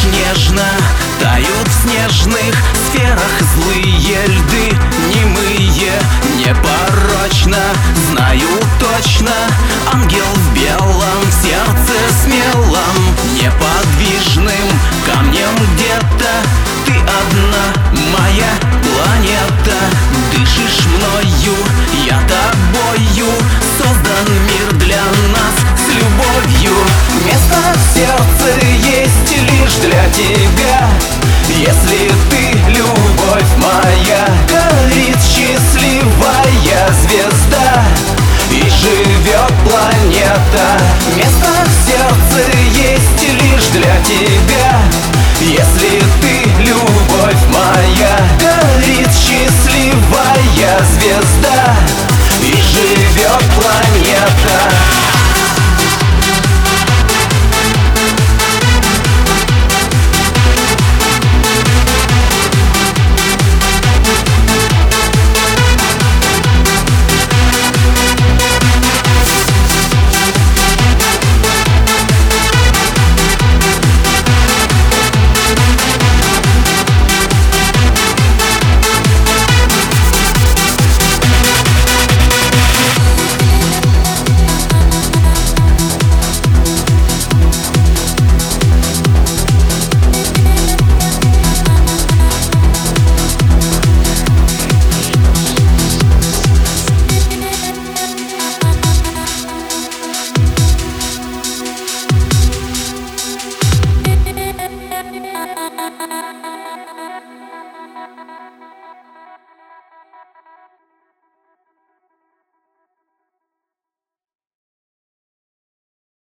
нежно тают в снежных сферах злые льды, немые, непорочно, знаю точно, ангел в белом, в сердце смелом, неподвижным камнем где-то. Ты одна моя планета, дышишь мною, я тобою. Создан мир для нас с любовью. Место в сердце есть лишь для тебя. Если ты любовь моя, горит счастливая звезда и живет планета. Место в сердце есть лишь для тебя. Если ты любовь моя, горит счастливая звезда и живет планета. Thank you.